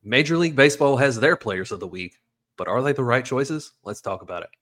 Major League Baseball has their players of the week, but are they the right choices? Let's talk about it.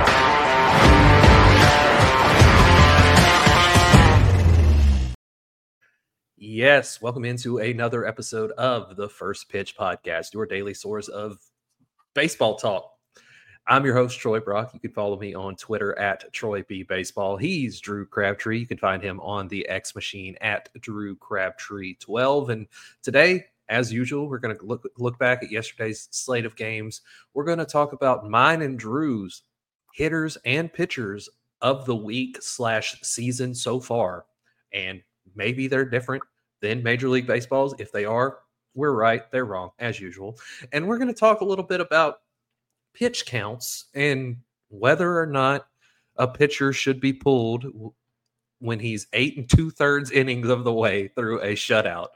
Yes, welcome into another episode of the First Pitch Podcast, your daily source of baseball talk. I'm your host, Troy Brock. You can follow me on Twitter at TroyBBaseball. He's Drew Crabtree. You can find him on the X Machine at DrewCrabtree12. And today, as usual, we're going to look back at yesterday's slate of games. We're going to talk about mine and Drew's hitters and pitchers of the week/season so far. And maybe they're different than Major League Baseball's. If they are, we're right. They're wrong, as usual. And we're going to talk a little bit about pitch counts and whether or not a pitcher should be pulled when he's 8 2/3 innings of the way through a shutout.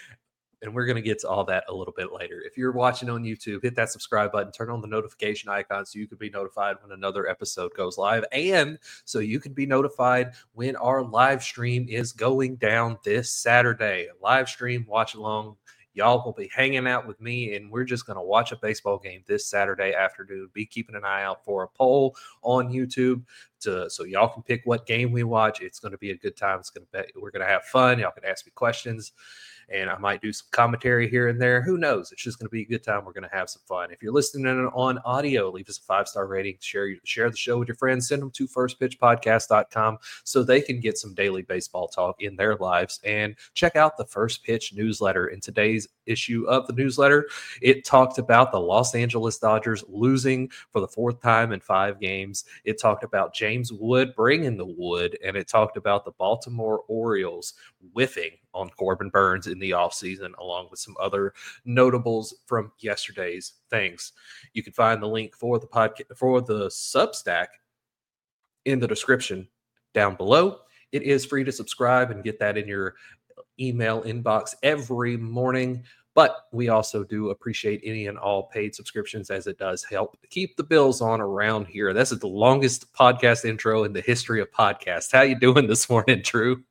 And we're going to get to all that a little bit later. If you're watching on YouTube, hit that subscribe button, turn on the notification icon so you can be notified when another episode goes live, and so you can be notified when our live stream is going down this Saturday. A live stream, watch along. Y'all will be hanging out with me, and we're just going to watch a baseball game this Saturday afternoon. Be keeping an eye out for a poll on YouTube so y'all can pick what game we watch. It's going to be a good time. We're going to have fun. Y'all can ask me questions, and I might do some commentary here and there. Who knows? It's just going to be a good time. We're going to have some fun. If you're listening on audio, leave us a 5-star rating. Share the show with your friends. Send them to firstpitchpodcast.com so they can get some daily baseball talk in their lives. And check out the First Pitch newsletter. In today's issue of the newsletter, it talked about the Los Angeles Dodgers losing for the 4th time in 5 games. It talked about James Wood bringing the wood, and it talked about the Baltimore Orioles whiffing on Corbin Burns in the offseason, along with some other notables from yesterday's things. You can find the link for the podcast, for the Substack, in the description down below. It is free to subscribe and get that in your email inbox every morning. But we also do appreciate any and all paid subscriptions, as it does help keep the bills on around here. This is the longest podcast intro in the history of podcasts. How you doing this morning, Drew?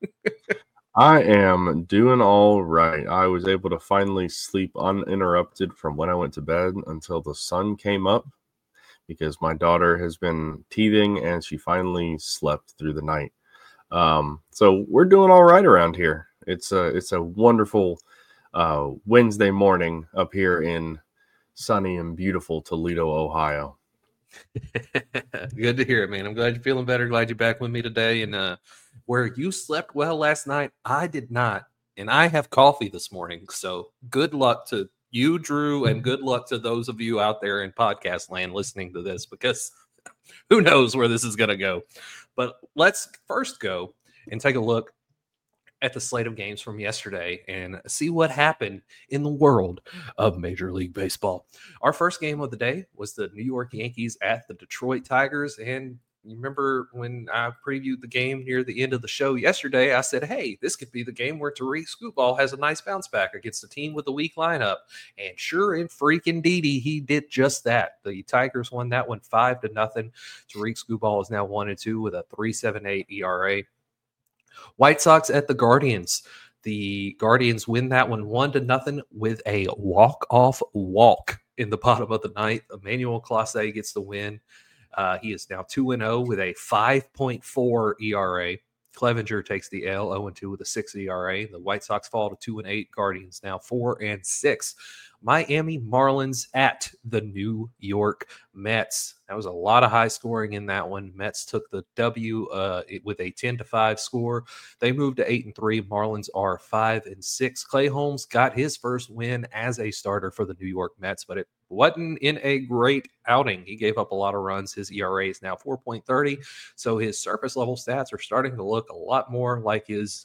I am doing all right. I was able to finally sleep uninterrupted from when I went to bed until the sun came up, because my daughter has been teething and she finally slept through the night. So we're doing all right around here. It's a wonderful Wednesday morning up here in sunny and beautiful Toledo, Ohio. Good to hear it, man. I'm glad you're feeling better. Glad you're back with me today. And where you slept well last night, I did not. And I have coffee this morning. So good luck to you, Drew, and good luck to those of you out there in podcast land listening to this, because who knows where this is going to go. But let's first go and take a look at the slate of games from yesterday and see what happened in the world of Major League Baseball. Our first game of the day was the New York Yankees at the Detroit Tigers. And you remember when I previewed the game near the end of the show yesterday, I said, hey, this could be the game where Tariq Skubal has a nice bounce back against a team with a weak lineup. And sure and freaking deedy, he did just that. The Tigers won that one 5-0. Tariq Skubal is now 1-2 with a 3.78 ERA. White Sox at the Guardians. The Guardians win that one 1-0 with a walk-off walk in the bottom of the ninth. Emmanuel Clase gets the win. He is now 2-0 with a 5.4 ERA. Clevenger takes the L, 0-2 with a 6 ERA. The White Sox fall to 2-8. Guardians now 4-6. Miami Marlins at the New York Mets. That was a lot of high scoring in that one. Mets took the W with a 10-5 score. They moved to 8-3. Marlins are 5-6. Clay Holmes got his first win as a starter for the New York Mets, but it wasn't in a great outing. He gave up a lot of runs. His ERA is now 4.30, so his surface level stats are starting to look a lot more like his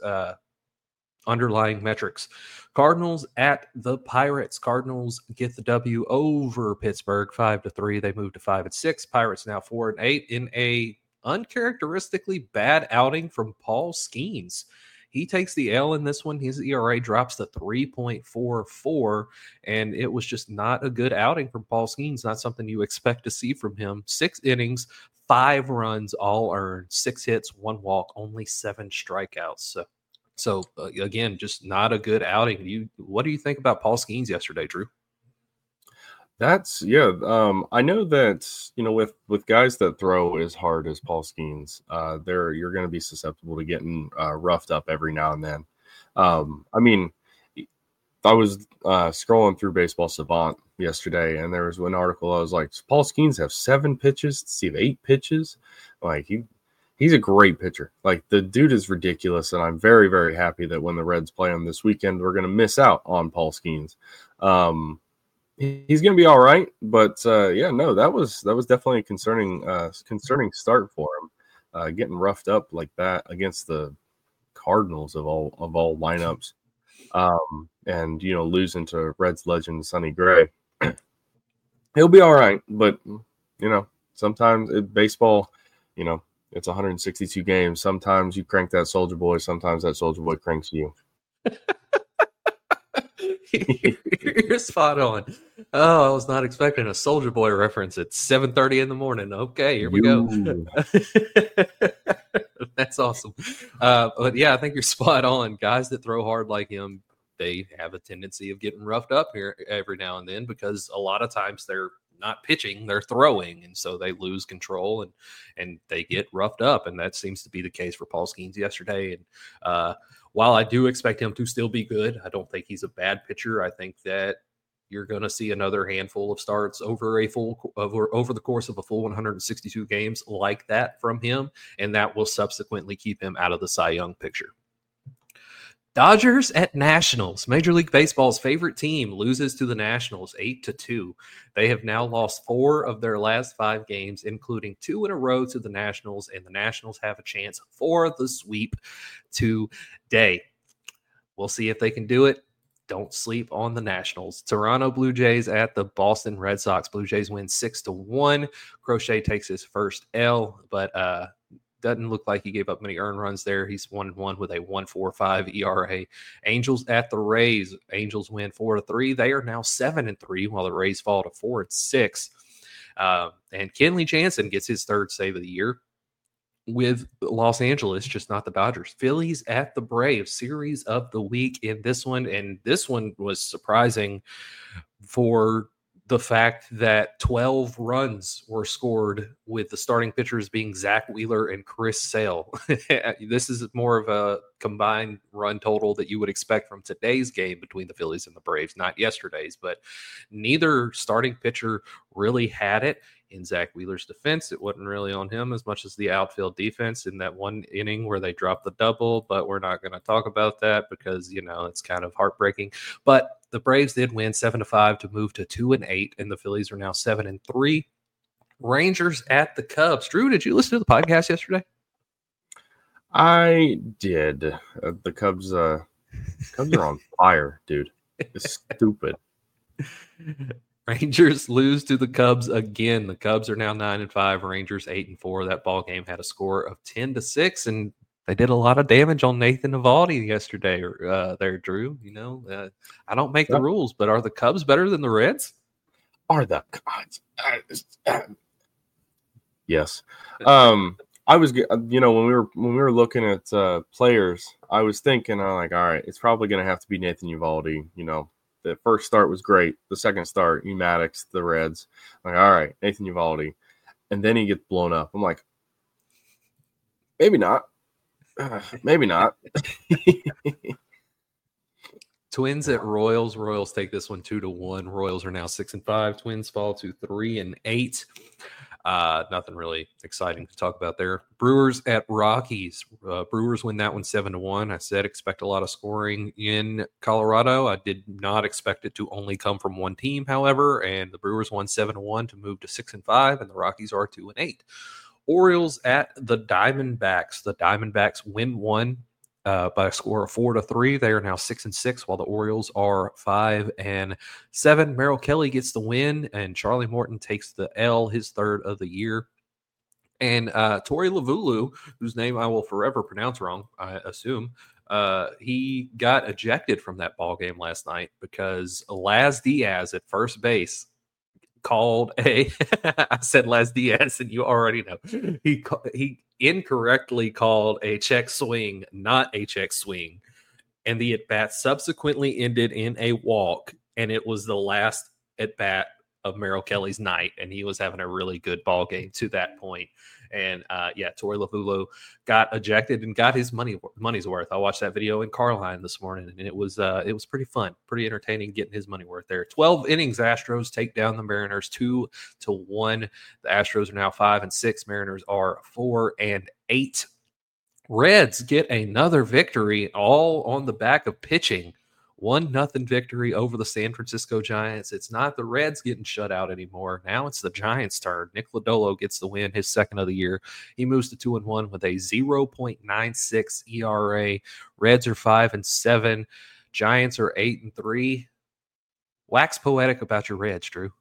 underlying metrics. Cardinals at the Pirates. Cardinals get the W over Pittsburgh 5-3. They move to 5-6. Pirates now 4-8 in a uncharacteristically bad outing from Paul Skeens. He takes the L in this one. His ERA drops to 3.44, and it was just not a good outing from Paul Skeens. Not something you expect to see from him. 6 innings, 5 runs, all earned, 6 hits, 1 walk, only 7 strikeouts. So again, just not a good outing. What do you think about Paul Skeens yesterday, Drew? I know that, with guys that throw as hard as Paul Skeens, you're going to be susceptible to getting roughed up every now and then. I mean, I was scrolling through Baseball Savant yesterday, and there was one article. I was like, Paul Skeens have 7 pitches, Steve 8 pitches. Like he's a great pitcher. Like the dude is ridiculous, and I'm very, very happy that when the Reds play him this weekend, we're going to miss out on Paul Skeens. He's going to be all right, but that was definitely a concerning start for him, getting roughed up like that against the Cardinals of all lineups, and losing to Reds legend Sonny Gray. He'll be all right, but sometimes baseball, it's 162 games. Sometimes you crank that Soldier Boy. Sometimes that Soldier Boy cranks you. You're spot on. Oh, I was not expecting a Soldier Boy reference at 7:30 in the morning. Okay, here we go. That's awesome. But yeah, I think you're spot on. Guys that throw hard like him, they have a tendency of getting roughed up here every now and then because a lot of times they're not pitching, they're throwing, and so they lose control and they get roughed up, and that seems to be the case for Paul Skeens yesterday. And while I do expect him to still be good, I don't think he's a bad pitcher. I think that you're going to see another handful of starts over the course of a full 162 games like that from him, and that will subsequently keep him out of the Cy Young picture. Dodgers at Nationals. Major League Baseball's favorite team loses to the Nationals 8-2. They have now lost 4 of their last 5 games, including 2 in a row to the Nationals, and the Nationals have a chance for the sweep today. We'll see if they can do it. Don't sleep on the Nationals. Toronto Blue Jays at the Boston Red Sox. Blue Jays win 6-1. Crochet takes his first L, but doesn't look like he gave up many earned runs there. He's 1-1 with a 1.45 ERA. Angels at the Rays. Angels win 4-3. They are now 7-3, while the Rays fall to 4-6. And Kenley Jansen gets his 3rd save of the year with Los Angeles, just not the Dodgers. Phillies at the Braves, series of the week in this one. And this one was surprising for the fact that 12 runs were scored with the starting pitchers being Zach Wheeler and Chris Sale. This is more of a combined run total that you would expect from today's game between the Phillies and the Braves, not yesterday's, but neither starting pitcher really had it. In Zach Wheeler's defense, it wasn't really on him as much as the outfield defense in that one inning where they dropped the double, but we're not going to talk about that because, it's kind of heartbreaking. But the Braves did win 7-5 to move to 2-8, and the Phillies are now 7-3. Rangers at the Cubs. Drew, did you listen to the podcast yesterday? I did. The Cubs are on fire, dude. It's stupid. Rangers lose to the Cubs again. The Cubs are now 9-5. Rangers 8-4. That ball game had a score of 10-6, and they did a lot of damage on Nathan Eovaldi yesterday. There, Drew. I don't make the rules, but are the Cubs better than the Reds? Are the Cubs? Yes. I was, when we were looking at players, I was thinking, I'm like, all right, it's probably going to have to be Nathan Eovaldi. The first start was great. The second start, Maddox, the Reds. I'm like, all right, Nathan Eovaldi. And then he gets blown up. I'm like, maybe not. Maybe not. Twins at Royals. Royals take this one 2-1. Royals are now 6-5. Twins fall to 3-8. Nothing really exciting to talk about there. Brewers at Rockies. Brewers win that one 7-1. I said expect a lot of scoring in Colorado. I did not expect it to only come from one team, however, and the Brewers won 7-1 to move to 6-5, and the Rockies are 2-8. Orioles at the Diamondbacks. The Diamondbacks win one by a score of 4-3. They are now 6-6, while the Orioles are 5-7. Merrill Kelly gets the win, and Charlie Morton takes the L, his 3rd of the year. And Torey Lovullo, whose name I will forever pronounce wrong, I assume, he got ejected from that ball game last night because Laz Diaz at first base called I said Laz Diaz, and you already know. He incorrectly called a check swing, not a check swing. And the at-bat subsequently ended in a walk, and it was the last at-bat of Merrill Kelly's night, and he was having a really good ball game to that point. And Torey Lovullo got ejected and got his money's worth. I watched that video in Carline this morning, and it was pretty fun, pretty entertaining, getting his money worth there. 12 innings, Astros take down the Mariners 2-1. The Astros are now 5-6. Mariners are 4-8. Reds get another victory, all on the back of pitching. 1-0 victory over the San Francisco Giants. It's not the Reds getting shut out anymore. Now it's the Giants' turn. Nick Lodolo gets the win, his second of the year. He moves to 2-1 with a 0.96 ERA. Reds are 5-7. Giants are 8-3. Wax poetic about your Reds, Drew.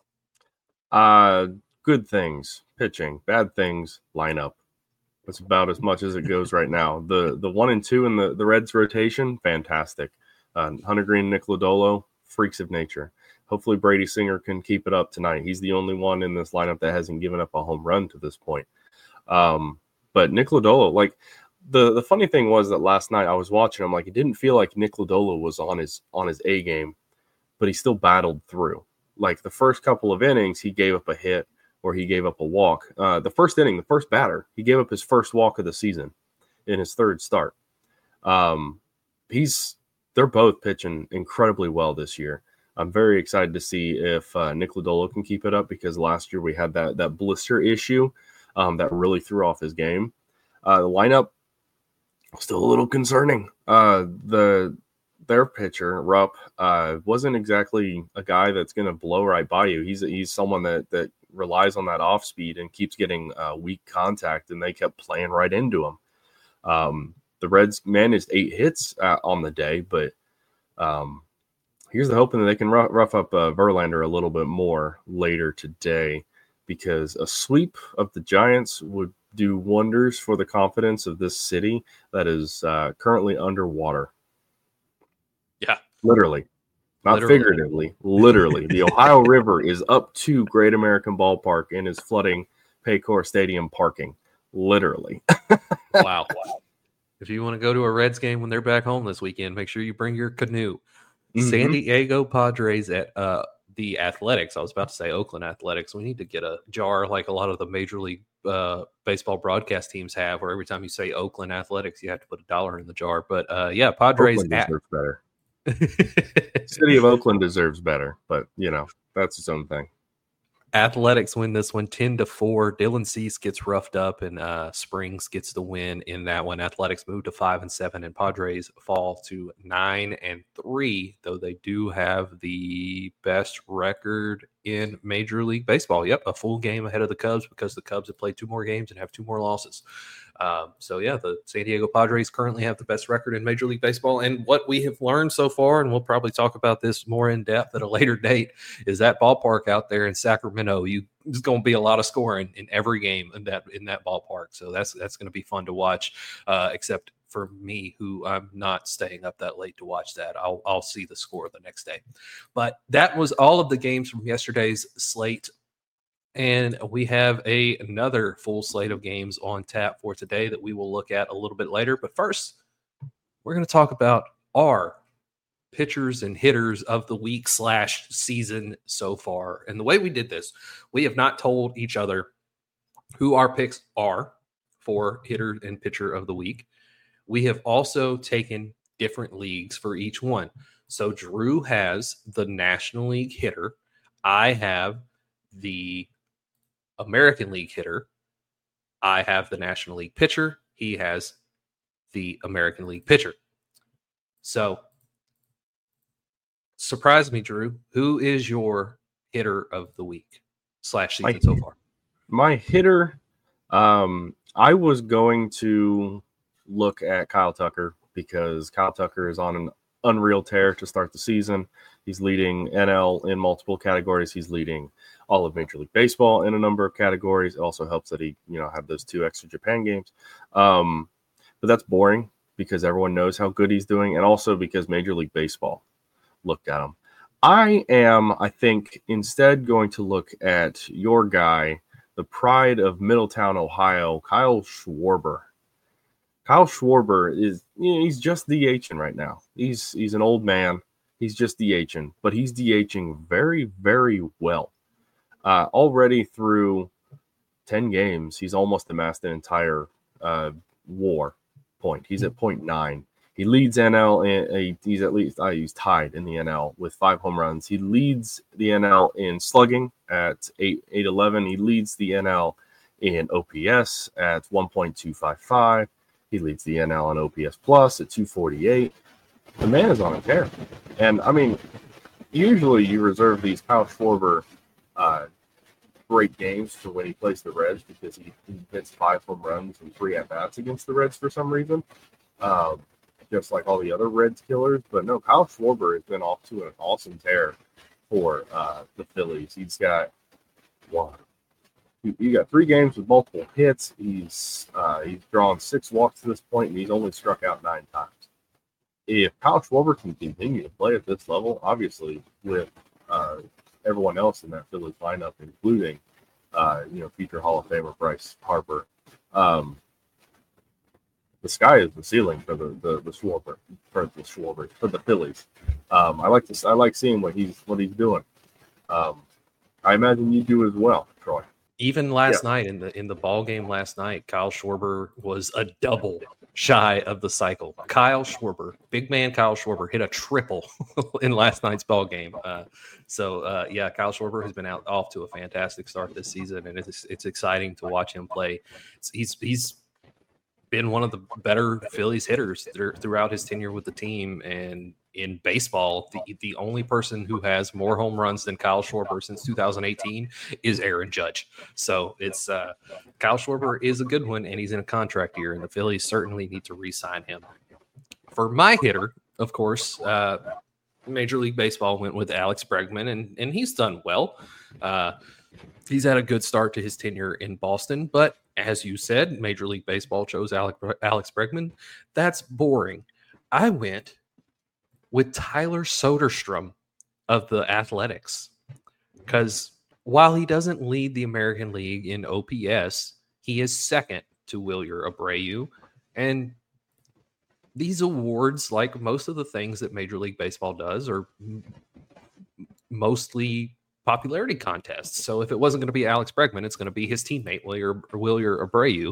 Good things, pitching. Bad things, lineup. That's about as much as it goes right now. The 1 and 2 in the Reds rotation, fantastic. Hunter Green, Nick Lodolo, freaks of nature. Hopefully Brady Singer can keep it up tonight. He's the only one in this lineup that hasn't given up a home run to this point. But Nick Lodolo, like the funny thing was that last night I was watching him, like it didn't feel like Nick Lodolo was on his A game, but he still battled through. Like the first couple of innings, he gave up a hit or he gave up a walk. The first inning, the first batter, he gave up his first walk of the season in his third start. They're both pitching incredibly well this year. I'm very excited to see if Nick Lodolo can keep it up, because last year we had that blister issue that really threw off his game. The lineup still a little concerning. Their pitcher, Rupp, wasn't exactly a guy that's going to blow right by you. He's someone that relies on that off speed and keeps getting weak contact, and they kept playing right into him. The Reds managed 8 hits on the day, but here's the hoping that they can rough up Verlander a little bit more later today, because a sweep of the Giants would do wonders for the confidence of this city that is currently underwater. Yeah. Literally. Not figuratively. Literally. The Ohio River is up to Great American Ballpark and is flooding Paycor Stadium parking. Literally. Wow. If you want to go to a Reds game when they're back home this weekend, make sure you bring your canoe. Mm-hmm. San Diego Padres at the Athletics. I was about to say Oakland Athletics. We need to get a jar like a lot of the Major League Baseball broadcast teams have, where every time you say Oakland Athletics, you have to put $1 in the jar. But Padres deserves better. City of Oakland deserves better, but that's its own thing. Athletics win this one 10-4. Dylan Cease gets roughed up, and Springs gets the win in that one. Athletics move to 5-7, and Padres fall to 9-3. Though they do have the best record in Major League Baseball. Yep, a full game ahead of the Cubs, because the Cubs have played 2 more games and have 2 more losses. The San Diego Padres currently have the best record in Major League Baseball. And what we have learned so far, and we'll probably talk about this more in depth at a later date, is that ballpark out there in Sacramento. There's going to be a lot of scoring in every game in that ballpark. So that's going to be fun to watch, except for me, who I'm not staying up that late to watch that. I'll see the score the next day. But that was all of the games from yesterday's slate. And we have another full slate of games on tap for today that we will look at a little bit later. But first, we're going to talk about our pitchers and hitters of the week / season so far. And the way we did this, we have not told each other who our picks are for hitter and pitcher of the week. We have also taken different leagues for each one. So Drew has the National League hitter. I have the American League hitter. I have the National League pitcher. He has the American League pitcher. So, surprise me, Drew. Who is your hitter of the week / season so far? My hitter, I was going to look at Kyle Tucker, because Kyle Tucker is on an unreal tear to start the season. He's leading NL in multiple categories. He's leading all of Major League Baseball in a number of categories. It also helps that he, had those 2 extra Japan games. But that's boring, because everyone knows how good he's doing, and also because Major League Baseball looked at him. I think, instead going to look at your guy, the pride of Middletown, Ohio, Kyle Schwarber. Kyle Schwarber is, he's just DHing right now. He's an old man. He's just DHing, but he's DHing very, very well. Already through 10 games, he's almost amassed an entire WAR point. He's at 0.9. He leads NL, he's at least he's tied in the NL with 5 home runs. He leads the NL in slugging at 811. He leads the NL in OPS at 1.255. He leads the NL in OPS plus at 248. The man is on a tear. And, I mean, usually you reserve these Kyle Schwarber great games for when he plays the Reds because he hits 5 home runs and 3 at-bats against the Reds for some reason, just like all the other Reds killers. But no, Kyle Schwarber has been off to an awesome tear for the Phillies. He's got you got 3 games with multiple hits. He's drawn 6 walks to this point, and he's only struck out 9 times. If Kyle Schwarber can continue to play at this level, obviously with everyone else in that Phillies lineup, including future Hall of Famer Bryce Harper, the sky is the ceiling for the Schwarber for the Phillies. I like seeing what he's doing. I imagine you do as well, Troy. Even last night in the ball game last night, Kyle Schwarber was a double shy of the cycle. Kyle Schwarber, big man Kyle Schwarber, hit a triple in last night's ball game. Kyle Schwarber has been off to a fantastic start this season, and it's exciting to watch him play. He's been one of the better Phillies hitters throughout his tenure with the team, and in baseball, the only person who has more home runs than Kyle Schwarber since 2018 is Aaron Judge. So it's Kyle Schwarber is a good one, and he's in a contract year, and the Phillies certainly need to re-sign him. For my hitter, of course, Major League Baseball went with Alex Bregman, and he's done well. He's had a good start to his tenure in Boston, but as you said, Major League Baseball chose Alex Bregman. That's boring. I went with Tyler Soderstrom of the Athletics, because while he doesn't lead the American League in OPS, he is second to Wilyer Abreu. And these awards, like most of the things that Major League Baseball does, are mostly popularity contests. So if it wasn't going to be Alex Bregman, it's going to be his teammate Wilyer Abreu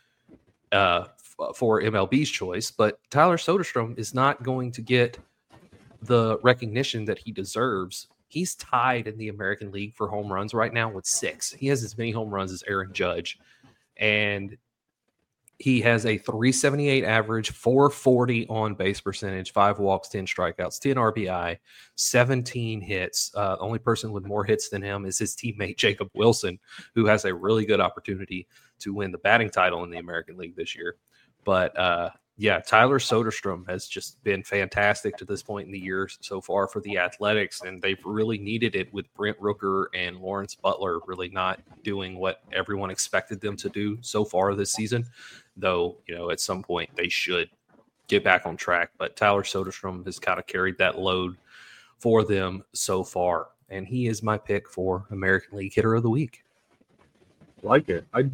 for MLB's choice. But Tyler Soderstrom is not going to get the recognition that he deserves. He's tied in the American League for home runs right now with 6. He has as many home runs as Aaron Judge, and he has a 378 average, 440 on base percentage, 5 walks, 10 strikeouts, 10 RBI, 17 hits. Only person with more hits than him is his teammate Jacob Wilson, who has a really good opportunity to win the batting title in the American League this year. But Tyler Soderstrom has just been fantastic to this point in the year so far for the Athletics, and they've really needed it with Brent Rooker and Lawrence Butler really not doing what everyone expected them to do so far this season, though, at some point they should get back on track. But Tyler Soderstrom has kind of carried that load for them so far, and he is my pick for American League Hitter of the Week. Like it. I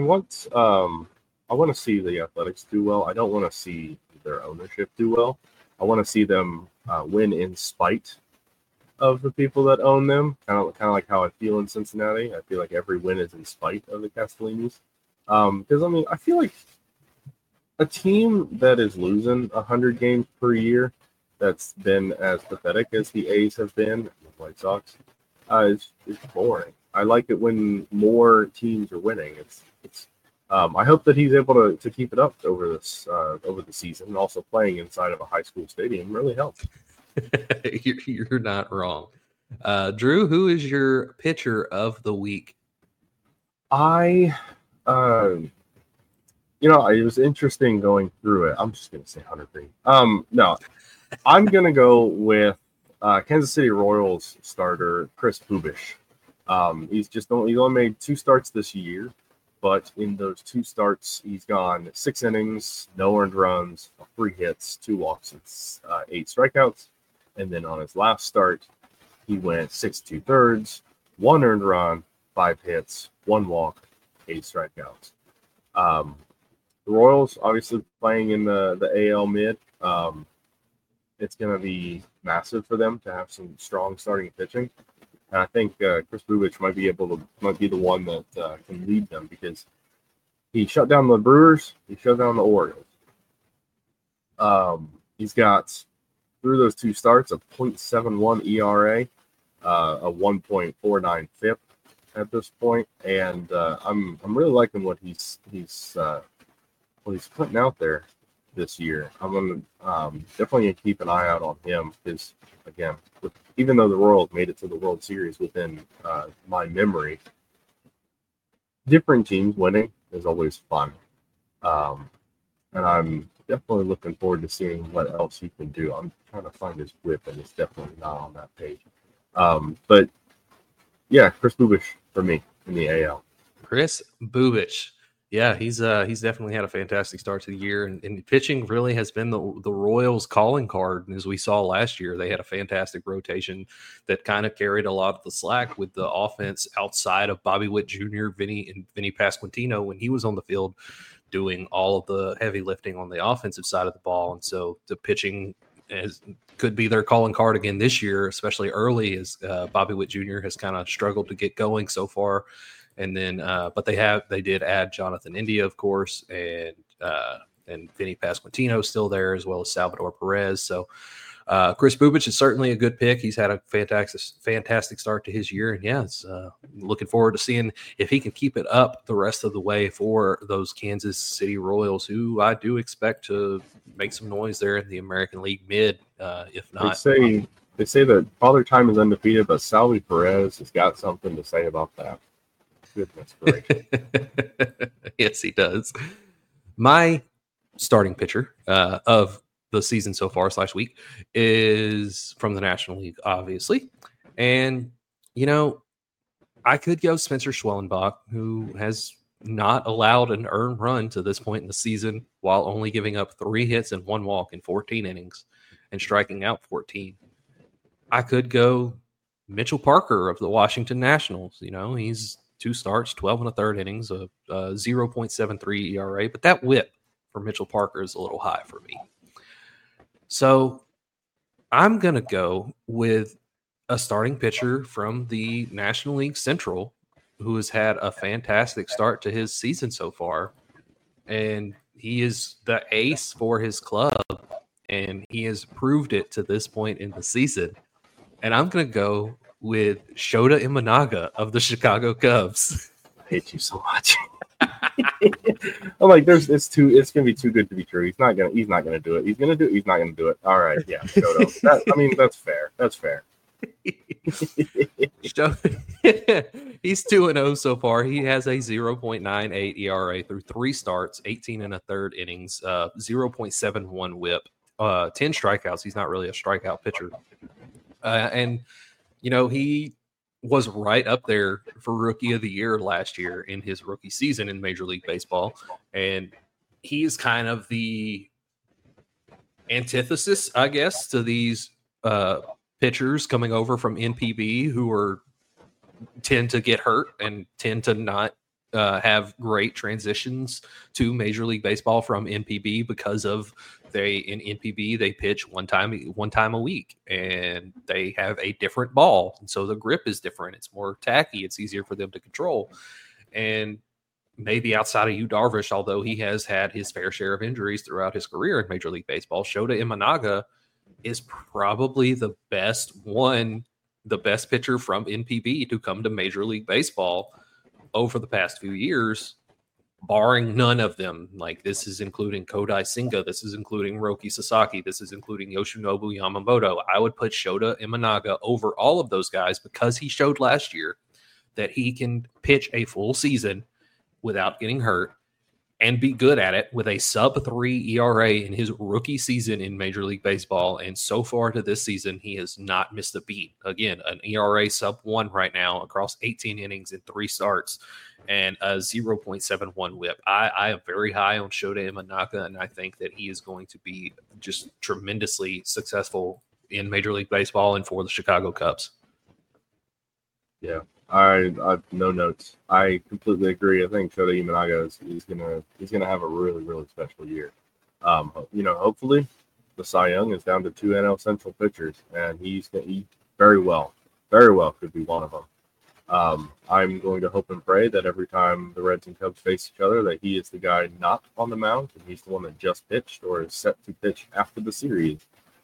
want to see the Athletics do well. I don't want to see their ownership do well. I want to see them win in spite of the people that own them. Kind of like how I feel in Cincinnati. I feel like every win is in spite of the Castellinis. Because I feel like a team that is losing 100 games per year, that's been as pathetic as the A's have been, the White Sox, is boring. I like it when more teams are winning. I hope that he's able to keep it up over the season, and also playing inside of a high school stadium really helps. You're not wrong. Drew, who is your pitcher of the week? It was interesting going through it. I'm just going to say Hunter Green. No, I'm going to go with Kansas City Royals starter Chris Bubish. He's only made 2 starts this year. But in those 2 starts, he's gone 6 innings, no earned runs, 3 hits, 2 walks, and 8 strikeouts. And then on his last start, he went 6 2/3, 1 earned run, 5 hits, 1 walk, 8 strikeouts. The Royals obviously playing in the AL mid. It's going to be massive for them to have some strong starting pitching. And I think Chris Bubich might be the one that can lead them because he shut down the Brewers, he shut down the Orioles. He's got through those two starts a .71 ERA, a 1.49 FIP at this point, and I'm really liking what he's putting out there this year. I'm gonna definitely keep an eye out on him because again, even though the Royals made it to the World Series within my memory, different teams winning is always fun, and I'm definitely looking forward to seeing what else he can do. I'm trying to find his whip, and it's definitely not on that page. But yeah, Chris Bubich for me in the AL. Chris Bubich. Yeah, he's definitely had a fantastic start to the year, and pitching really has been the Royals' calling card. And as we saw last year, they had a fantastic rotation that kind of carried a lot of the slack with the offense outside of Bobby Witt Jr., Vinny Pasquantino when he was on the field doing all of the heavy lifting on the offensive side of the ball. And so the pitching could be their calling card again this year, especially early as Bobby Witt Jr. has kind of struggled to get going so far. And then, but they did add Jonathan India, of course, and Vinny Pasquantino still there, as well as Salvador Perez. So Chris Bubich is certainly a good pick. He's had a fantastic start to his year, and yeah, it's looking forward to seeing if he can keep it up the rest of the way for those Kansas City Royals, who I do expect to make some noise there in the American League mid, if not. They say that Father Time is undefeated, but Salvi Perez has got something to say about that. Goodness gracious. Yes, he does. My starting pitcher of the season so far / week is from the National League, obviously. And, I could go Spencer Schwellenbach, who has not allowed an earned run to this point in the season while only giving up 3 hits and 1 walk in 14 innings and striking out 14. I could go Mitchell Parker of the Washington Nationals. He's 2 starts, 12 and a third innings, a 0.73 ERA, but that whip for Mitchell Parker is a little high for me. So I'm going to go with a starting pitcher from the National League Central who has had a fantastic start to his season so far. And he is the ace for his club, and he has proved it to this point in the season. And I'm going to go with Shota Imanaga of the Chicago Cubs. I hate you so much. I'm like, it's gonna be too good to be true. He's not gonna do it. He's not gonna do it. All right, yeah, Shota. That's fair. That's fair. He's 2-0 so far. He has a 0.98 ERA through 3 starts, 18 and a third innings, 0.71 whip, 10 strikeouts. He's not really a strikeout pitcher. And he was right up there for Rookie of the Year last year in his rookie season in Major League Baseball. And he is kind of the antithesis, I guess, to these pitchers coming over from NPB who tend to get hurt and tend to not have great transitions to Major League Baseball from NPB because of in NPB they pitch one time a week and they have a different ball, and so the grip is different. It's more tacky. It's easier for them to control. And maybe outside of Yu Darvish, although he has had his fair share of injuries throughout his career in Major League Baseball, Shota Imanaga is probably the best pitcher from NPB to come to Major League Baseball over the past few years, barring none of them. Like, this is including Kodai Senga, this is including Roki Sasaki, this is including Yoshinobu Yamamoto. I would put Shota Imanaga over all of those guys because he showed last year that he can pitch a full season without getting hurt and be good at it with a sub-3 ERA in his rookie season in Major League Baseball. And so far to this season, he has not missed a beat. Again, an ERA sub-1 right now across 18 innings and 3 starts and a 0.71 whip. I am very high on Shota Imanaga, and I think that he is going to be just tremendously successful in Major League Baseball and for the Chicago Cubs. Yeah. I no notes. I completely agree. I think Shota Imanaga is gonna have a really, really special year. Hopefully the Cy Young is down to 2 NL Central pitchers, and he very well Very well could be one of them. I'm going to hope and pray that every time the Reds and Cubs face each other, that he is the guy not on the mound, and he's the one that just pitched or is set to pitch after the series.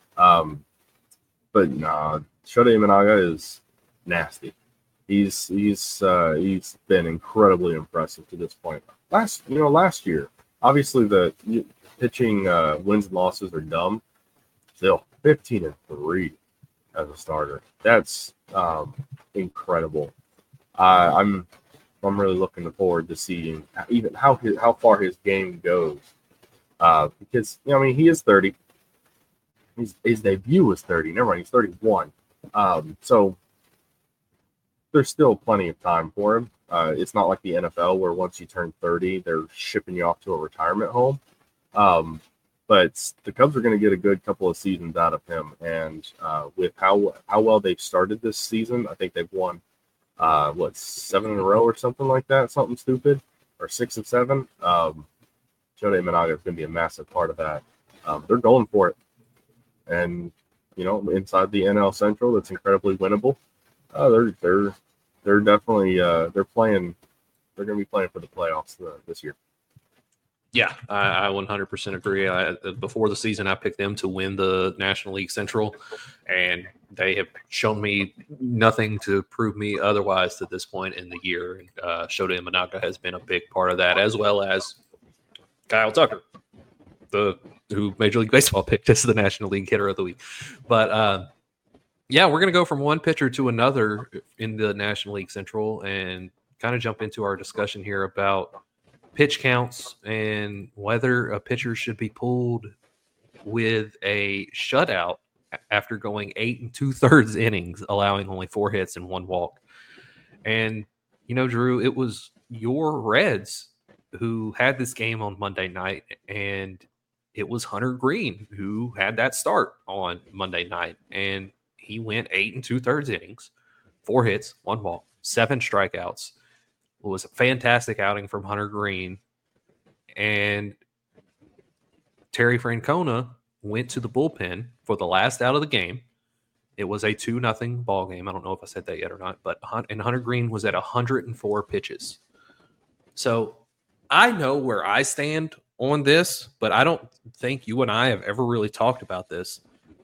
But nah, Shota Imanaga is nasty. He's been incredibly impressive to this point. Last year, obviously the pitching wins and losses are dumb. Still, 15-3 as a starter. That's incredible. I'm really looking forward to seeing even how far his game goes. Because he is 30. His debut was 30. Never mind, he's 31. So there's still plenty of time for him. It's not like the NFL where once you turn 30, they're shipping you off to a retirement home. But the Cubs are going to get a good couple of seasons out of him. And with how well they've started this season, I think they've won, 7 in a row or something like that, something stupid, or 6 of 7. Shota Imanaga is going to be a massive part of that. They're going for it. And, inside the NL Central, that's incredibly winnable. They're definitely they're going to be playing for the playoffs this year. Yeah, I 100% agree. Before the season, I picked them to win the National League Central, and they have shown me nothing to prove me otherwise to this point in the year. Shota Imanaga has been a big part of that, as well as Kyle Tucker, who Major League Baseball picked as the National League Hitter of the Week. But yeah, we're going to go from one pitcher to another in the National League Central and kind of jump into our discussion here about pitch counts and whether a pitcher should be pulled with a shutout after going 8 2/3 innings, allowing only 4 hits and 1 walk. And, Drew, it was your Reds who had this game on Monday night, and it was Hunter Green who had that start on Monday night. And he went 8 2/3 innings, 4 hits, 1 walk, 7 strikeouts. It was a fantastic outing from Hunter Green. And Terry Francona went to the bullpen for the last out of the game. It was a 2-0 ball game. I don't know if I said that yet or not, but Hunter Green was at 104 pitches. So I know where I stand on this, but I don't think you and I have ever really talked about this.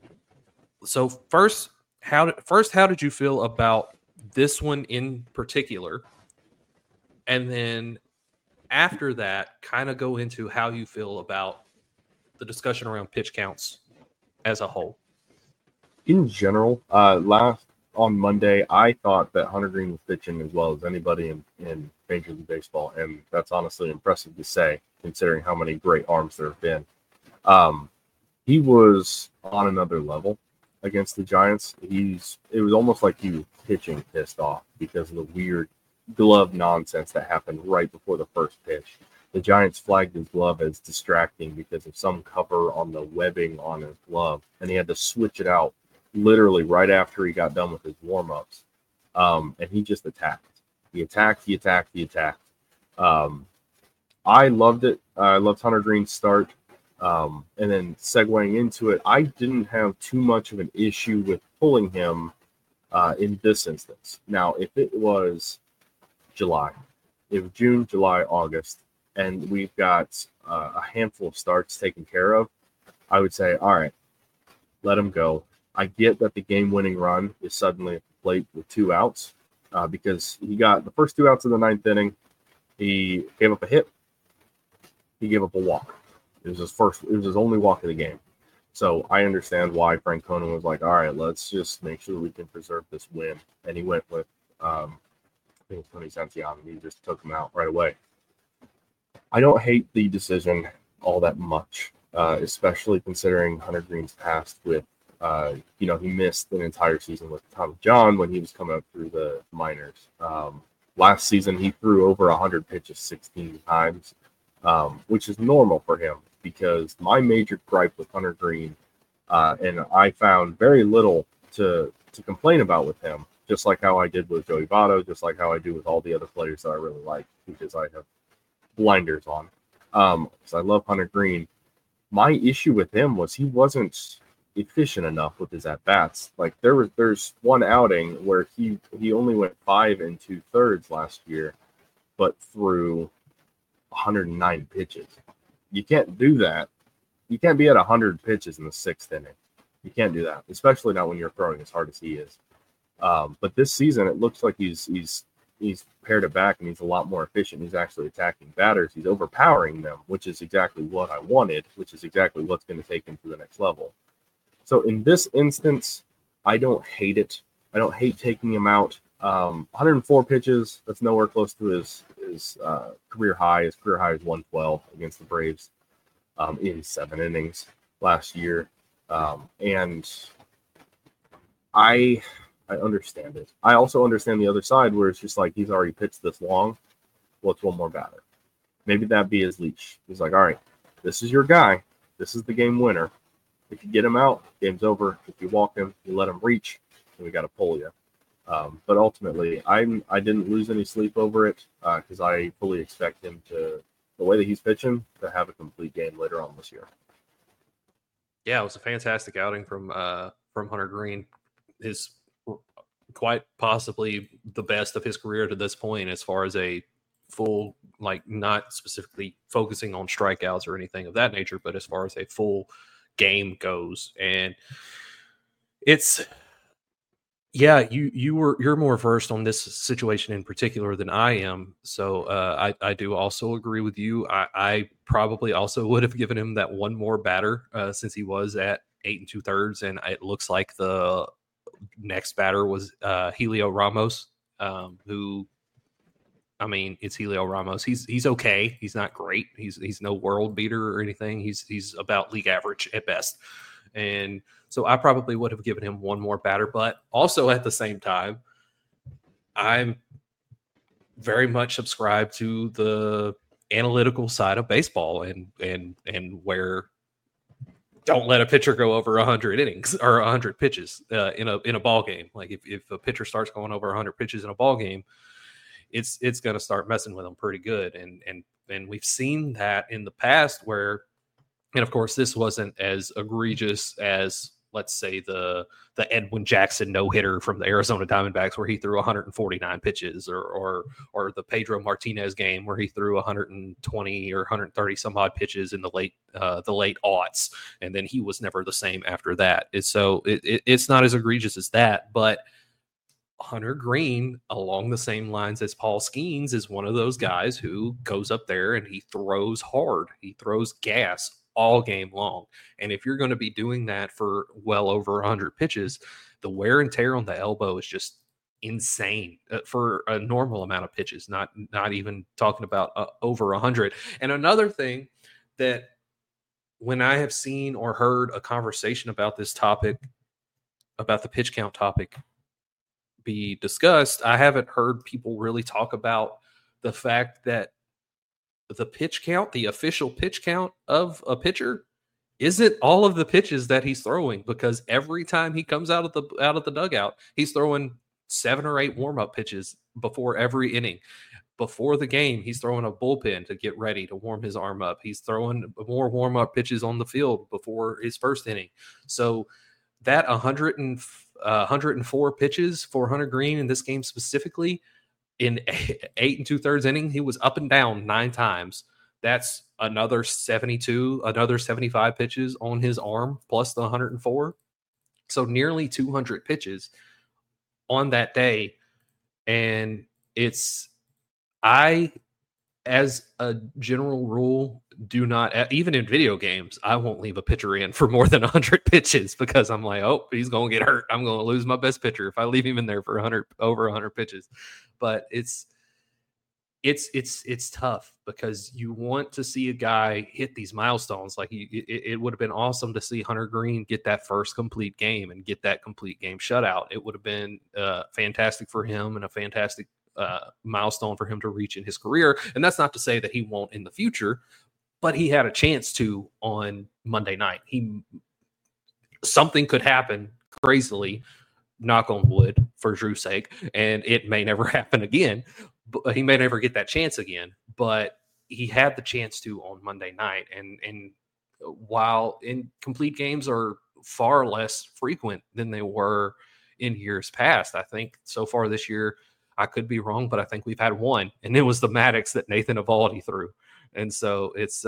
So first, how did you feel about this one in particular? And then after that, kind of go into how you feel about the discussion around pitch counts as a whole. In general, on Monday, I thought that Hunter Green was pitching as well as anybody in Major League Baseball, and that's honestly impressive to say, considering how many great arms there have been. He was on another level against the Giants. It was almost like he was pitching pissed off because of the weird glove nonsense that happened right before the first pitch. The Giants flagged his glove as distracting because of some cover on the webbing on his glove, and he had to switch it out literally right after he got done with his warm-ups. And he just attacked. He attacked. I loved it. I loved Hunter Green's start. And then segueing into it, I didn't have too much of an issue with pulling him in this instance. Now, if it was July, if June, July, August, and we've got a handful of starts taken care of, I would say, all right, let him go. I get that the game-winning run is suddenly at the plate with 2 outs because he got the first 2 outs of the 9th inning. He gave up a hit. He gave up a walk. It was his only walk of the game. So I understand why Francona was like, all right, let's just make sure we can preserve this win. And he went with, I think it's Tony Santiago. He just took him out right away. I don't hate the decision all that much, especially considering Hunter Green's past with, he missed an entire season with Tommy John when he was coming up through the minors. Last season, he threw over 100 pitches 16 times, which is normal for him because my major gripe with Hunter Green, and I found very little to complain about with him, just like how I did with Joey Votto, just like how I do with all the other players that I really like because I have blinders on. Because I love Hunter Green. My issue with him was he wasn't efficient enough with his at bats. Like there's one outing where he only went 5 2/3 last year, but threw 109 pitches. You can't do that. You can't be at 100 pitches in the 6th inning. You can't do that, especially not when you're throwing as hard as he is. But this season, it looks like he's pared it back and he's a lot more efficient. He's actually attacking batters. He's overpowering them, which is exactly what I wanted, which is exactly what's going to take him to the next level. So in this instance, I don't hate it. I don't hate taking him out. 104 pitches, that's nowhere close to his career high. His career high is 112 against the Braves in 7 innings last year. And I understand it. I also understand the other side where it's just like he's already pitched this long. What's one more batter? Maybe that be his leash. He's like, all right, this is your guy. This is the game winner. If you get him out, game's over. If you walk him, you let him reach, and we got to pull you. But ultimately, I didn't lose any sleep over it because I fully expect him to, the way that he's pitching, to have a complete game later on this year. Yeah, it was a fantastic outing from Hunter Greene. His quite possibly the best of his career to this point, as far as a full, like, not specifically focusing on strikeouts or anything of that nature, but as far as a full game goes. And it's, yeah, you're more versed on this situation in particular than I am. So I do also agree with you. I probably also would have given him that one more batter since he was at 8 2/3, and it looks like the next batter was Helio Ramos, who, I mean, it's Helio Ramos. He's okay. He's not great. He's no world beater or anything. He's about league average at best. And so I probably would have given him one more batter, but also at the same time, I'm very much subscribed to the analytical side of baseball and where don't let a pitcher go over 100 innings or 100 pitches in a ball game. Like if a pitcher starts going over 100 pitches in a ball game, it's going to start messing with them pretty good. And we've seen that in the past where, and of course, this wasn't as egregious as, let's say, the Edwin Jackson no-hitter from the Arizona Diamondbacks where he threw 149 pitches, or the Pedro Martinez game where he threw 120 or 130 some odd pitches in the late aughts, and then he was never the same after that. It's not as egregious as that, but Hunter Greene, along the same lines as Paul Skeens, is one of those guys who goes up there and he throws hard. He throws gas all game long. And if you're going to be doing that for well over 100 pitches, the wear and tear on the elbow is just insane for a normal amount of pitches, not even talking about over 100. And another thing that when I have seen or heard a conversation about this topic, about the pitch count topic, be discussed, I haven't heard people really talk about the fact that the pitch count, the official pitch count of a pitcher, isn't all of the pitches that he's throwing, because every time he comes out of the dugout, he's throwing 7 or 8 warm-up pitches before every inning. Before the game, he's throwing a bullpen to get ready to warm his arm up. He's throwing more warm-up pitches on the field before his first inning. So that 104 pitches for Hunter Greene in this game specifically, in 8 2/3 inning, he was up and down 9 times. That's another 72, another 75 pitches on his arm, plus the 104. So nearly 200 pitches on that day. And I, as a general rule, do not, even in video games, I won't leave a pitcher in for more than 100 pitches, because I'm like, oh, he's going to get hurt. I'm going to lose my best pitcher if I leave him in there for over 100 pitches. But it's tough, because you want to see a guy hit these milestones. Like it would have been awesome to see Hunter Greene get that first complete game and get that complete game shutout. It would have been fantastic for him and a fantastic milestone for him to reach in his career. And that's not to say that he won't in the future, but he had a chance to on Monday night. Something could happen crazily, knock on wood for Drew's sake, and it may never happen again. But he may never get that chance again, but he had the chance to on Monday night. And while incomplete games are far less frequent than they were in years past. I think so far this year, I could be wrong, but I think we've had one, and it was the Maddox that Nathan Eovaldi threw. And so it's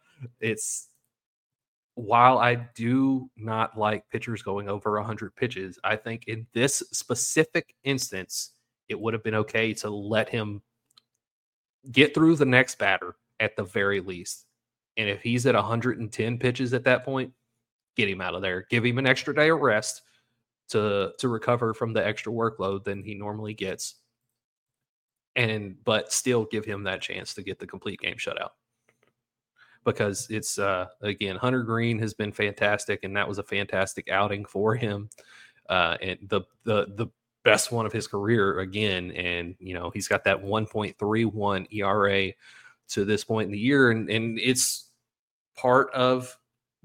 while I do not like pitchers going over 100 pitches, I think in this specific instance, it would have been okay to let him get through the next batter at the very least. And if he's at 110 pitches at that point, get him out of there. Give him an extra day of rest to recover from the extra workload than he normally gets. But still give him that chance to get the complete game shutout. Because it's, again, Hunter Greene has been fantastic, and that was a fantastic outing for him. And the best one of his career again. And, he's got that 1.31 ERA to this point in the year. And it's part of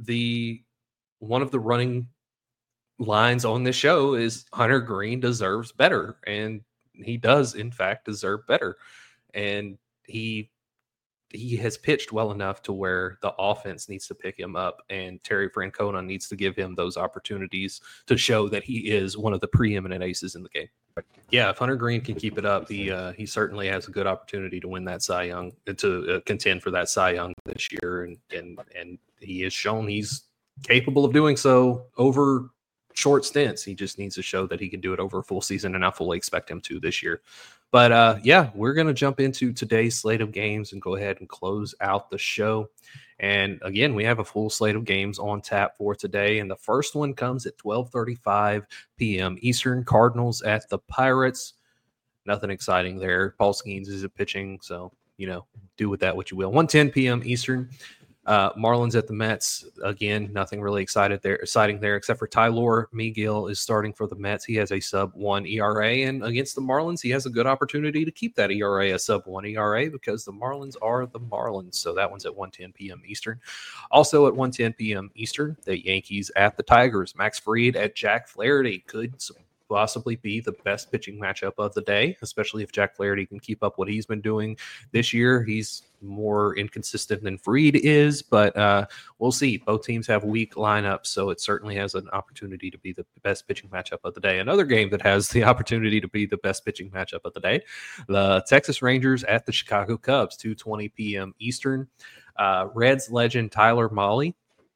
one of the running lines on this show is Hunter Greene deserves better. And he does, in fact, deserve better. And he has pitched well enough to where the offense needs to pick him up, and Terry Francona needs to give him those opportunities to show that he is one of the preeminent aces in the game. Yeah, if Hunter Greene can keep it up, he certainly has a good opportunity to win that Cy Young, to contend for that Cy Young this year, and he has shown he's capable of doing so over short stints. He just needs to show that he can do it over a full season, and I fully expect him to this year. But we're going to jump into today's slate of games and go ahead and close out the show. And again, we have a full slate of games on tap for today. And the first one comes at 12:35 p.m. Eastern. Cardinals at the Pirates. Nothing exciting there. Paul Skeens is pitching, so, do with that what you will. 1:10 p.m. Eastern. Marlins at the Mets. Again, nothing really exciting there, except for Tylor Megill is starting for the Mets. He has a sub-1 ERA, and against the Marlins, he has a good opportunity to keep that ERA a sub-1 ERA because the Marlins are the Marlins. So that one's at 1:10 p.m. Eastern. Also at 1:10 p.m. Eastern, the Yankees at the Tigers. Max Fried at Jack Flaherty could possibly be the best pitching matchup of the day, especially if Jack Flaherty can keep up what he's been doing this year. He's more inconsistent than Fried is, but we'll see. Both teams have weak lineups, so it certainly has an opportunity to be the best pitching matchup of the day. Another game that has the opportunity to be the best pitching matchup of the day, the Texas Rangers at the Chicago Cubs, 2:20 p.m. Eastern. Reds legend Tyler Mahle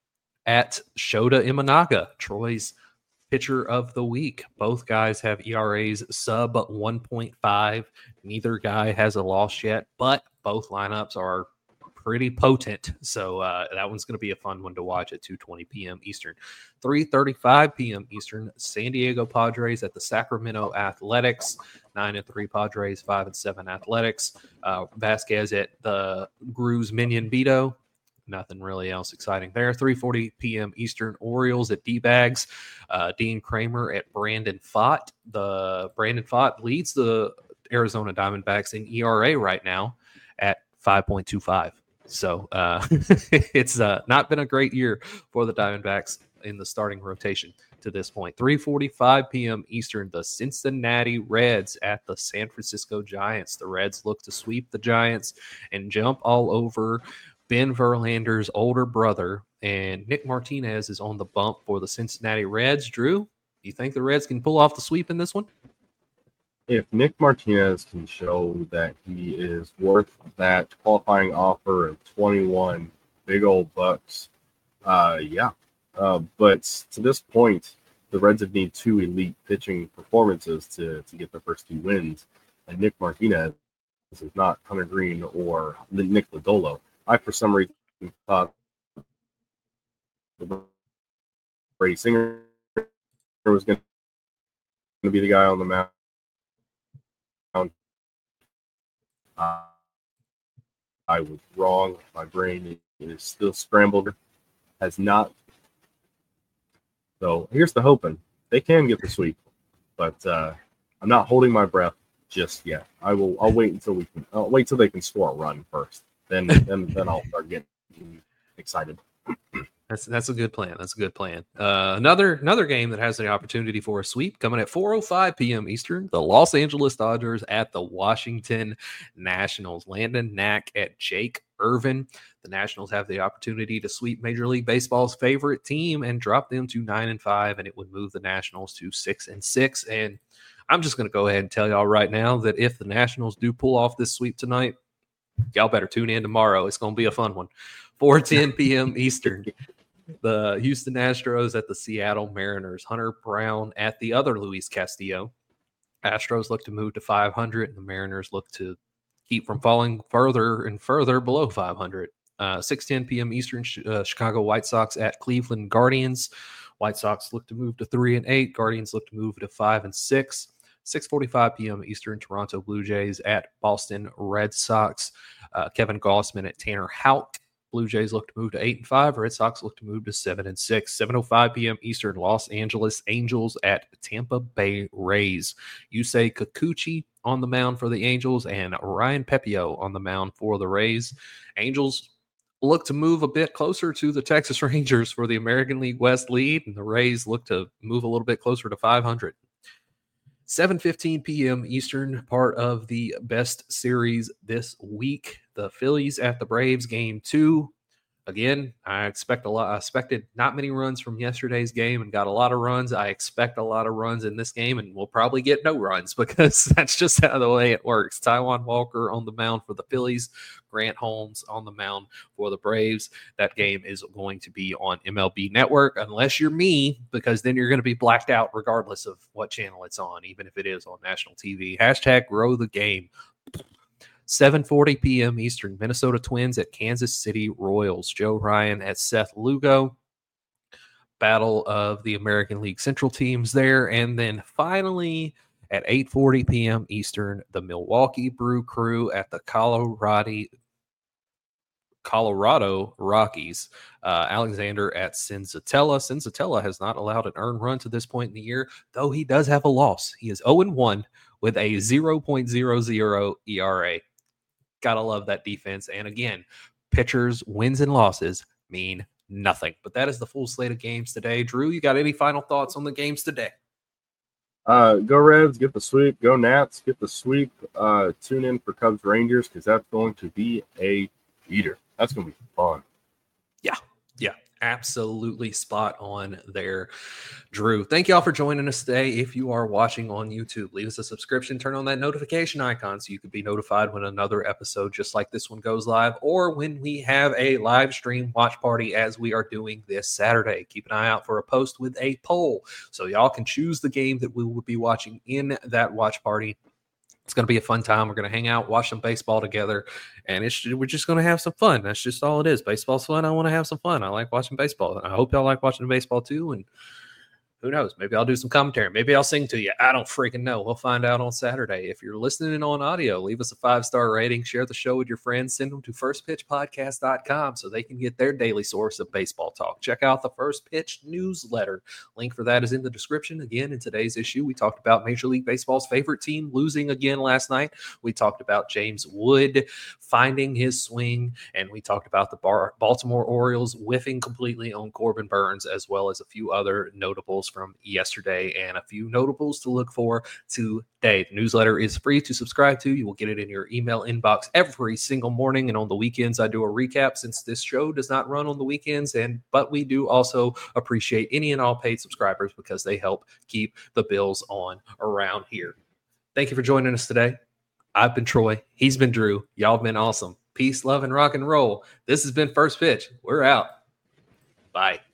at Shota Imanaga, Troy's pitcher of the week. Both guys have ERAs sub 1.5. Neither guy has a loss yet, but both lineups are pretty potent. So that one's going to be a fun one to watch at 2:20 p.m. Eastern. 3:35 p.m. Eastern, San Diego Padres at the Sacramento Athletics. 9-3 Padres, 5-7 Athletics. Vasquez at the Gruz Minion Vito. Nothing really else exciting there. 3:40 p.m. Eastern, Orioles at D-Bags. Dean Kramer at Brandon Pfaadt. Brandon Pfaadt leads the Arizona Diamondbacks in ERA right now at 5.25. So it's not been a great year for the Diamondbacks in the starting rotation to this point. 3:45 p.m. Eastern, the Cincinnati Reds at the San Francisco Giants. The Reds look to sweep the Giants and jump all over Ben Verlander's older brother, and Nick Martinez is on the bump for the Cincinnati Reds. Drew, do you think the Reds can pull off the sweep in this one? If Nick Martinez can show that he is worth that qualifying offer of 21 big old bucks, yeah. But to this point, the Reds have need two elite pitching performances to get their first two wins, and Nick Martinez is not Hunter Greene or Nick Lodolo. I, for some reason, thought Brady Singer was going to be the guy on the mound. I was wrong. My brain is still scrambled. Has not. So here's the hoping. They can get the sweep, but I'm not holding my breath just yet. I'll wait until I'll wait till they can score a run first. Then I'll start getting excited. That's a good plan. That's a good plan. Another game that has the opportunity for a sweep coming at 4:05 p.m. Eastern. The Los Angeles Dodgers at the Washington Nationals. Landon Knack at Jake Irvin. The Nationals have the opportunity to sweep Major League Baseball's favorite team and drop them to 9-5, and it would move the Nationals to 6-6. And I'm just going to go ahead and tell y'all right now that if the Nationals do pull off this sweep tonight, y'all better tune in tomorrow. It's going to be a fun one. 4:10 p.m. Eastern. The Houston Astros at the Seattle Mariners. Hunter Brown at the other Luis Castillo. Astros look to move to 500, and the Mariners look to keep from falling further and further below 500. 6:10 p.m. Eastern, Chicago White Sox at Cleveland Guardians. White Sox look to move to 3-8. Guardians look to move to 5-6. 6:45 p.m. Eastern, Toronto Blue Jays at Boston Red Sox. Kevin Gausman at Tanner Houck. Blue Jays look to move to 8-5. Red Sox look to move to 7-6. 7:05 p.m. Eastern, Los Angeles Angels at Tampa Bay Rays. Yusei Kikuchi on the mound for the Angels and Ryan Pepio on the mound for the Rays. Angels look to move a bit closer to the Texas Rangers for the American League West lead, and the Rays look to move a little bit closer to 500. 7:15 p.m. Eastern, part of the best series this week. The Phillies at the Braves, game 2. Again, I expected not many runs from yesterday's game and got a lot of runs. I expect a lot of runs in this game, and we'll probably get no runs because that's just how the way it works. Taijuan Walker on the mound for the Phillies. Grant Holmes on the mound for the Braves. That game is going to be on MLB Network, unless you're me, because then you're going to be blacked out regardless of what channel it's on, even if it is on national TV. Hashtag grow the game. 7:40 p.m. Eastern, Minnesota Twins at Kansas City Royals. Joe Ryan at Seth Lugo. Battle of the American League Central teams there. And then finally at 8:40 p.m. Eastern, the Milwaukee Brew Crew at the Colorado Rockies. Alexander at Senzatella. Senzatella has not allowed an earned run to this point in the year, though he does have a loss. He is 0-1 with a 0.00 ERA. Gotta love that defense. And again, pitchers' wins and losses mean nothing. But that is the full slate of games today. Drew, you got any final thoughts on the games today? Go Reds, get the sweep. Go Nats, get the sweep. Tune in for Cubs Rangers because that's going to be a eater. That's going to be fun. Yeah, absolutely spot on there, Drew. Thank y'all for joining us today. If you are watching on YouTube, leave us a subscription, turn on that notification icon so you can be notified when another episode just like this one goes live, or when we have a live stream watch party as we are doing this Saturday. Keep an eye out for a post with a poll so y'all can choose the game that we will be watching in that watch party. It's going to be a fun time. We're going to hang out, watch some baseball together, and we're just going to have some fun. That's just all it is. Baseball's fun. I want to have some fun. I like watching baseball. I hope y'all like watching baseball too, and who knows? Maybe I'll do some commentary. Maybe I'll sing to you. I don't freaking know. We'll find out on Saturday. If you're listening on audio, leave us a 5-star rating. Share the show with your friends. Send them to firstpitchpodcast.com so they can get their daily source of baseball talk. Check out the First Pitch newsletter. Link for that is in the description. Again, in today's issue, we talked about Major League Baseball's favorite team losing again last night. We talked about James Wood finding his swing, and we talked about the Baltimore Orioles whiffing completely on Corbin Burns, as well as a few other notables from yesterday and a few notables to look for today. The newsletter is free to subscribe to. You will get it in your email inbox every single morning, and on the weekends I do a recap since this show does not run on the weekends, but we do also appreciate any and all paid subscribers because they help keep the bills on around here. Thank you for joining us today. I've been Troy. He's been Drew. Y'all have been awesome. Peace, love, and rock and roll. This has been First Pitch. We're out. Bye.